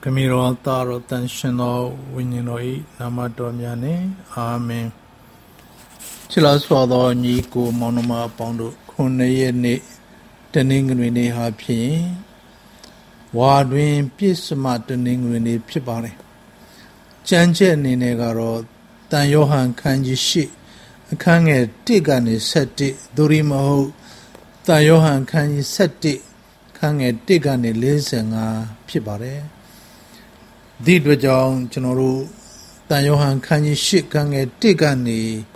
ခမီတော်သားတော်တန်ရှင်တော်ဝိညာဉ်တော်၏နာမတော်များနှင့်အာမင်ချစ်တော်စွာသောညီကိုမောင်နှမအပေါင်းတို့9ရက်နေ့တနင်္ဂနွေနေ့ဟာဖြင့်ဝါတွင်ပြည့်စမတနင်္ဂနွေနေ့ဖြစ်ပါတယ်ကျမ်းချက်အနေနဲ့ကတော့တန်ယောဟန်ခန်းကြီး8အခန်းငယ်1ကနေ7သို့ရမဟုတ်တန်ယောဟန်ခန်းကြီး7ခန်းငယ်1ကနေ45ဖြစ်ပါတယ်ဒီအတွက်ကြောင့်ကျွန်တော်တို့တန်ယောဟန်ခန်းကြီး8ခန်းငယ်1ကနေ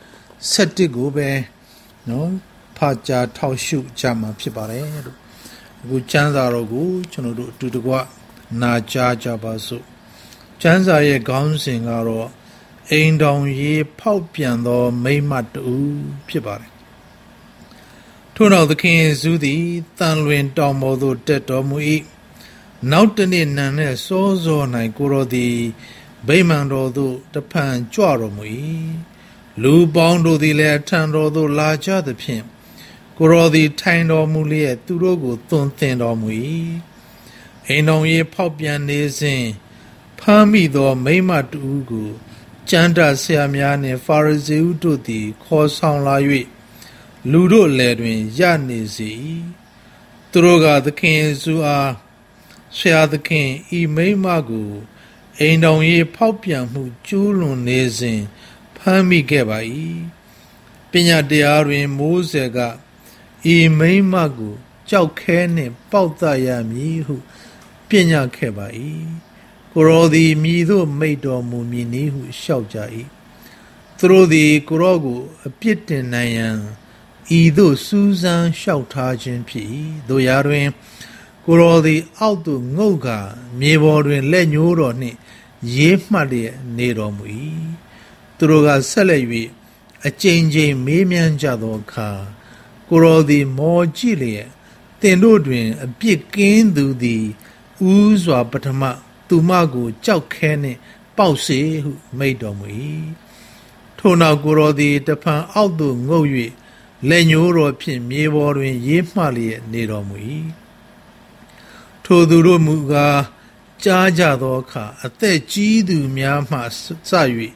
7ကိုပဲနော်ဖာကြားထောက်ရှုကြမှာဖြစ်ပါတယ်လို့အခုကျမ်းစာတော်ကိုကျွန်တော်တို့အတူတကွနာကြားကြပါစို့ကျမ်းစာရဲ့ခေါင်းစဉ်ကတော့အိမ်တော်ရေးဖောက်ပြန်သောမိမ့်မတူဖြစ်ပါတယ်ထို့နောက်သခင်ယေရှုသည်တန်လွင်တောင်ပေါ်သို့တက်တော်မူ၏နောက်တနေ့နံနက်စောစော၌ကိုရောသည်ဗိမာန်တော်သို့တဖန်ကြွတော်မူ၏လူပေါင်းတို့သည်လည်းထံတော်သို့လာကြသဖြင့်ကိုရောသည်ထိုင်တော်မူလျက်သူတို့ကိုသွန်သင်တော်မူ၏အိမ်တော်ရေးဖောက်ပြန်နေစဉ်ဖမ်းမိသောမိမတူကိုကျမ်းစာဆရာများနှင့်ဖာရိဇေဥတို့သည်ခေါ်ဆောင်လာ၍လူတို့လယ်တွင်ရနေစေ၏သူတို့ကသခင်ယေရှုအားဆရာသခင်ဤမိမကိုအိမ်တော်ရေးဖောက်ပြန်မှုကျူးလွန်နေစဉ်ဖမ်းမိခဲ့ပါ၏ပညာတရားတွင်မိုးစေကဤမိမကိုကြောက်ခဲနှင့်ပေါက်သရမည်ဟုပညာခဲ့ပါ၏ကိုရောသည်မြည်သို့မိတ်တော်မူမည်နည်းဟုလျှောက်ကြ၏သူတို့သည်ကိုရောကိုအပြစ်တင်နိုင်ရန်ဤသို့စူးစမ်းလျှောက်ထားခြင်းဖြစ်၏တို့ရာတွင်ကိုရောသည်အောက်သို့ငုတ်ကာမြေပေါ်တွင်လက်ညှိုးတော်နှင့်ရေးမှတ်လျက်နေတော်မူ၏သူတို့ကဆက်လက်၍အကြိမ်ကြိမ်မေးမြန်းကြသောအခါကိုရောသည်မောကြည့်လျက်သင်တို့တွင်အပြစ်ကင်းသူသည်ဥစွာပထမသူမကိုကြောက်ခဲနှင့်ပေါက်စေဟုမိန့်တော်မူ၏ထို့နောက်ကိုရောသည်တဖန်အောက်သို့ငုတ်၍လက်ညှိုးတော်ဖြင့်မြေပေါ်တွင်ရေးမှတ်လျက်နေတော်မူ၏ထိုသူတို့မူကားကြားကြသောအခါအသက်ကြီးသူများမှစ၍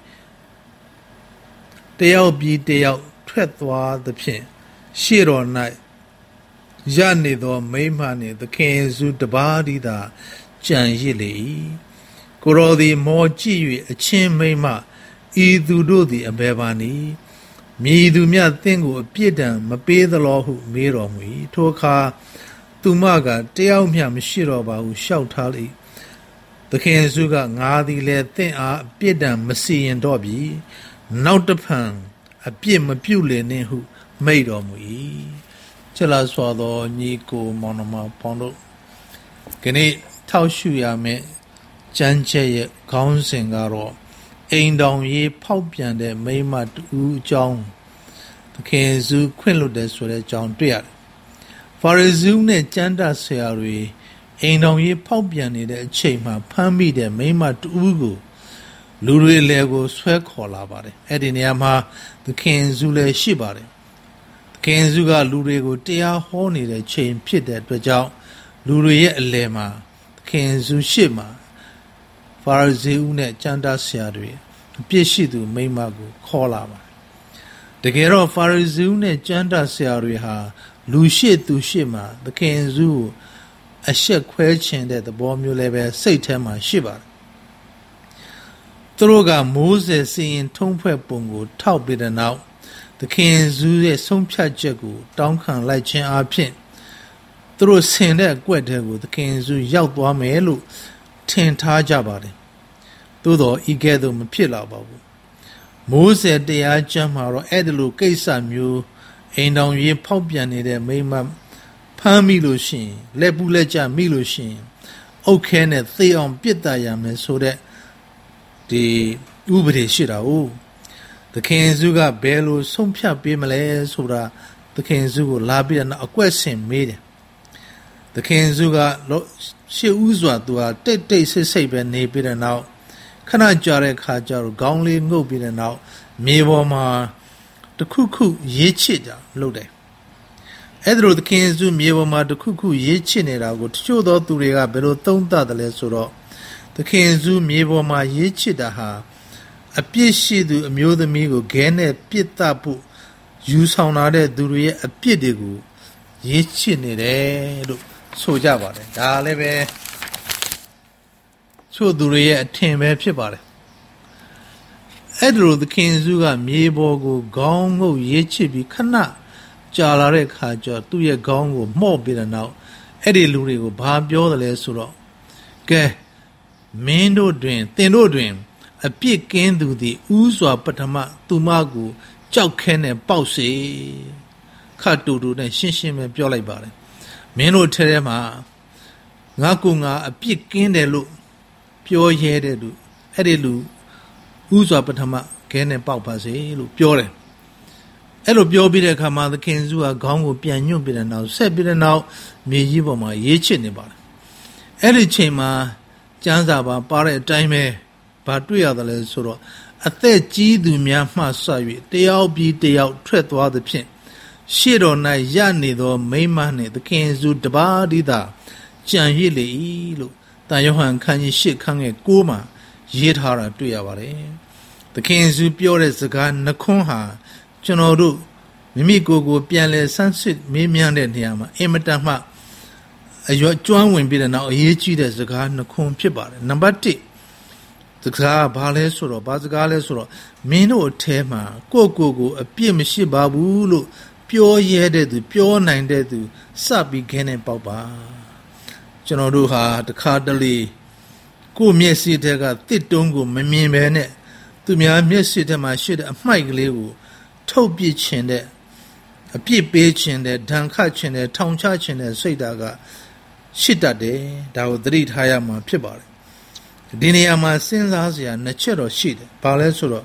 တယောက်ပြီးတယောက်ထွက်သွားသဖြင့်ရှေ့တော်၌ရနေသောမိမနှင့်သခင်ယေရှုတပါးတည်းသာကြံရစ်လေ၏ကိုရောသည်မောကြည့်၍အချင်းမိမဤသူတို့သည်အဘယ်ပါနည်းမြည်သူမြတ်သင်ကိုအပြစ်ဒဏ်မပေးသလောဟုမေးတော်မူ၏ထိုအခါသူမကတယောက်မျှမရှိတော့ပါဟုလျှောက်ထား၏သခင်ယေရှုကငါသည်လည်းသင်အားအပြစ်ဒဏ်မစီရင်တော့ပြီနောက်တဖန်အပြစ်မပြုလေနှင့်ဟုမိန့်တော်မူ၏ချစ်လာစွာသောညီကိုမောင်နှမပေါင်းတို့ဒီနေ့ထောက်ရှုရမယ့်ကျမ်းချက်ရဲ့ခေါင်းစဉ်ကတော့အိမ်တော်ရေးဖောက်ပြန်တဲ့မိမတူအကြောင်းသခင်ယေရှုခွင့်လွှတ်တယ်ဆိုတဲ့အကြောင်းတွေ့ရတယ်ဖာရိဇေနဲ့ကျမ်းစာဆရာတွေအိမ်တော်ရေးဖောက်ပြန်နေတဲ့အချိန်မှာဖမ်းမိတဲ့မိမတူကိုလူတွေလည်းကိုဆွဲခေါ်လာပါတယ်အဲ့ဒီနေရာမှာသခင်ယေရှုလည်းရှိပါတယ်သခင်ယေရှုကလူတွေကိုတရားဟောနေတဲ့ချိန်ဖြစ်တဲ့အတွက်ကြောင့်လူတွေရဲ့အလယ်မှာသခင်ယေရှုရှေ့မှာဖာရိဇေနဲ့ကျမ်းစာဆရာတွေအပြစ်ရှိသူမိမကိုခေါ်လာပါတယ်တကယ်တော့ဖာရိဇေနဲ့ကျမ်းစာဆရာတွေဟာလူရှိသူရှိမှာသခင်ယေရှုကိုအရှက်ခွဲခြင်းတဲ့သဘောမျိုးလည်းပဲစိတ်ထဲမှာရှိပါတယ်သူတို့ကမိုးစေစီရင်ထုံးဖွဲ့ပုံကိုထောက်ပြီးတဲ့နောက်သခင်ယေရှုရဲ့ဆုံးဖြတ်ချက်ကိုတောင်းခံလိုက်ခြင်းအပြင်သူတို့ဆင်တဲ့အကွက်တဲကိုသခင်ယေရှုရောက်သွားမယ်လို့ထင်ထားကြပါတယ်သို့တော့ဤကဲ့သို့မဖြစ်လာပါဘူးမိုးစေတရားကျမ်းမှာတော့အဲ့ဒီလိုကိစ္စမျိုးအိမ်တော်ရေးဖောက်ပြန်နေတဲ့မိမဖမ်းမိလို့ရှိရင်လက်ပူးလက်ကျမိလို့ရှိရင်အုတ်ခဲနဲ့သေအောင်ပြစ်ဒဏ်ရမယ်ဆိုတဲ့ဒီဥပဒေရှိတာ哦သခင်ယေရှုကဘယ်လိုဆုံးဖြတ်ပေးမလဲဆိုတာသခင်ယေရှုကိုလာပြီးတော့အကွက်ဆင်မေးတယ်သခင်ယေရှုကရှေ့ဦးစွာသူဟာတိတ်တိတ်ဆိတ်ဆိတ်ပဲနေပြီးတဲ့နောက်ခဏကြာတဲ့ခါကျတော့ခေါင်းလေးငုပ်ပြီးတဲ့နောက်မြေပေါ်မှာတခုခုရေးချစ်ကြလုပ်တယ်အဲ့ဒါလိုသခင်ယေရှုမြေပေါ်မှာတခုခုရေးချစ်နေတာကိုတချို့သောသူတွေကဘယ်လိုသုံးသပ်တယ်လဲဆိုတော့ The Kinzu Miboma Yichidaha, a Pishidu, a Mudamigo, Gene, Pitapu, Yusanade, Duria, a Pidigu, Yichinide, so Java, Dalebe, so Duria, Timber Pibare. Edro the Kinzuga, Mibogo, Gongo, Yichibi, Kana, Jalare Kaja, 2 year Gongo, more bitter now, Eddie Lurigo, Babio the Lesuro. Ge, Mendo drain, Tendo drain, a pig came to the Uzwa Patama, Tumagu, Chowken and Pausi, Katudu, and Shinshim and Piolai Bare. Meno Terema, Nakunga, a pig came the look, pure headed, Eddie Lu. Uzwa Patama, Ken and Paupasi, Pure. Elo Biobida Kama, the Kenzua, Gongo, Pianu Bida now, said Bida now, me Yiboma, Yechinibar. Eli Chema, Janzaba, Pare, Time, Patria the Lesuro, a third G do Miama Savi, they all be day out, tread to the pin. Shiro na Yani, though, May Mane, the Kenzu, Dabadida, Jan Yili, Ilu, Tayohan Kanyi Shik Kange, Guma. Yithara Tuyavare. The Kinzu Pure as the gun Nakonha, Chonoru, Mimigo, Pianle, Sunset, Mimian and Yama, Ematama, a Juan will be the now Yichi as the gun Nakon Pibar. Number 2. The Ka Balesuro, Bazgalesuro, Mino Tema, Gogo, a Piamishi Babulu, pure yeded, pure 9 dead, Sabi Gene Papa. Chonoruha, the Cardali. Go Messi Tega, Titungo, Mimene, to me, I miss it and my shit a Mike Lewu, Toe Beach in there, a peep beach in there, Dankach in there, Town Church in there, Saidaga, Shita de, thou dread Hayama Pibar. Diniama Sinzazia, Natural shit, Palesuro.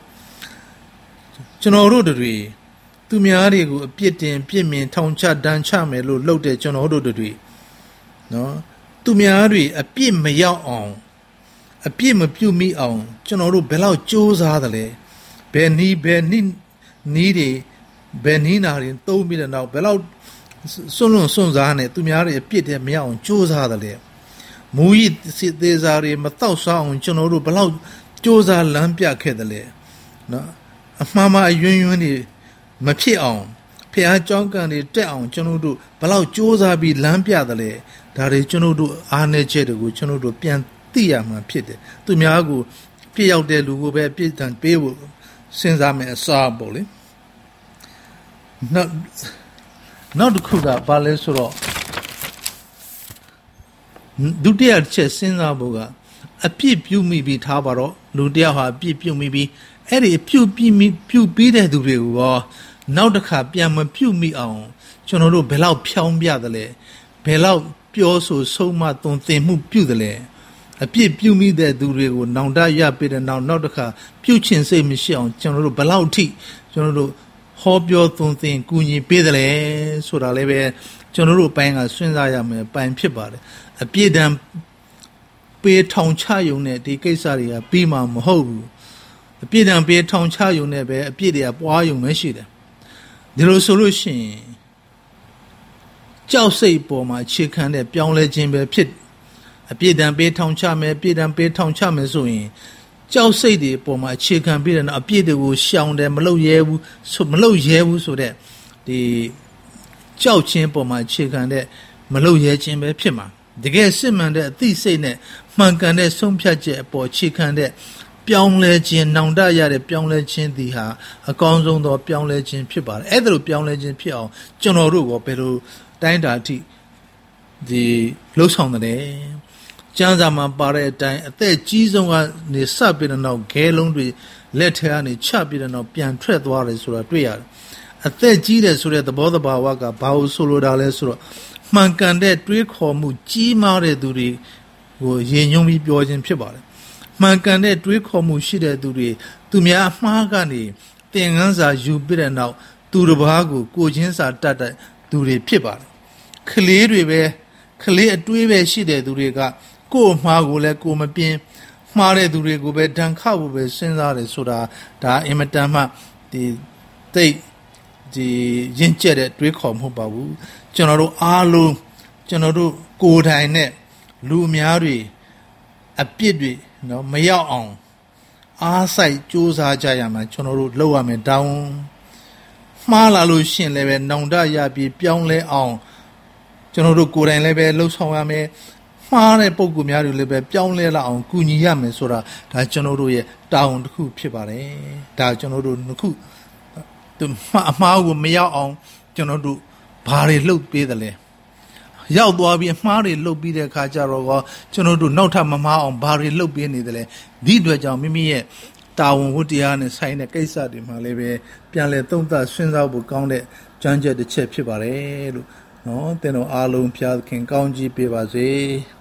Jonorodri, to me, Arigo, a Pietin, Pimin, Town Chat, Dan Chame, loaded Jonorodri. No, to me, Ari, a pim me yaw on. A pim a pew me on, Jonoru Bellow Joes Adale, Benny needy, Benina told me now, Bellow Solon Sonzane, to me a pit a meow on Joes Adale. Muid sit there are Matausa on Jonoru Bellow Josa Lampia Kedale. No, a mamma a union, Mapi on, Pia Jonkan is down, Jonodu, Bellow Josa be Lampia dale, that is Jonodu Arne Chedu, Jonodu Pian. My pity. To me, I go pay out there to go back pit and pay since I'm a sawbully. Not to cook up Balesoro. Do dear chess since I boga. A peep you may be tabaro, do dear peep you may be. Eddie pew be there to be war. Now the cap yam pew me on. Chono below pion biadale. Below pure so much don't think move pewdale. A pew me there do rego, now that ya bid and now not the car, pew chin say Michelle, General Balauti, General Hob your thong thing, Guni Pedale, so that leve, General Bang as soon as I am a pine pibard. A pedam pay town chayune, the Casaria, Bima Mohobu. A pedam pay town chayune, a pedia, why you meshida. The resolution Jow say for my chicken, a pionle jimbe pit. A bid and bait town charm, a bid and bait town charm is doing. Jow say the for my chicken bid and a bid will shout them below yew, so below yew so that the Jow chin for my chicken that Malo ye chimbe pima. The gay simon that these say that Mankan that some piaget for chicken that Pion legend, Nanda yard, Pion legend, the ha, a gonzon or Pion legend pipa, either Pion legend pion, John or Rugo, Peru, Dinda tea, the loose on the day. Janzama Bare time at the Gizon the subbit and now gay laundry, let her and a chubby and now pian tread waters or a triad. At the Gidas so that the bother Bawaga, Bao solo dalesro, Mankan that trick homu, G Mare duri, who Yenyomi Biojan Pibare. Mankan that trick homu shida duri, to me a Magani, things are you bitter now, to the Bago, Gojins are tata, duri Pibare. Clear Dweebe shide duriga, go Magule, go Mapin, Mare durigo, Dan Kabu, Sensare Soda, da Ematama, the day. The Jinjet Dricom Hobabu, General Alu, General Good Hine, Lumiari, အပြစ်တွေနော်မရောက်အောင်အားစိုက်ကြိုးစားကြရမှာကျွန်တော်တို့လုပ်ရမယ်တောင်းမှားလာလို့ရှင်လည်းပဲနောင်တရပြီးပြောင်းလဲအောင်ကျွန်တော်တို့ကိုယ်တိုင်လည်းပဲလှုပ်ဆောင်ရမယ်မှားတဲ့ပုံကူများတွေလည်းပဲပြောင်းလဲလာအောင်ကူညီရမယ်ဆိုတာဒါကျွန်တော်တို့ရဲ့တာဝန်တစ်ခုဖြစ်ပါတယ်ဒါကျွန်တော်တို့တစ်ခုသူအမှားကိုမရောက်အောင်ကျွန်တော်တို့ဘာတွေလှုပ်ပေးတယ်လဲရောက်သွားပြီးအမှားတွေလှုပ်ပြီးတဲ့အခါကျတော့ကျွန်တော်တို့နောက်ထပ်မမှားအောင်ဘာတွေလှုပ်ပေးနေတယ်လဲဒီအတွက်ကြောင့်မိမိရဲ့တာဝန်ဝတ္တရားနဲ့ဆိုင်တဲ့ကိစ္စတွေမှာလည်းပဲပြန်လဲသုံးသပ်စဉ်းစားဖို့ကောင်းတဲ့ကြံ့ကြက်တစ်ချက်ဖြစ်ပါတယ်လို့နော်သင်တို့အားလုံးဖျားခင်ကောင်းကြီးပေးပါစေ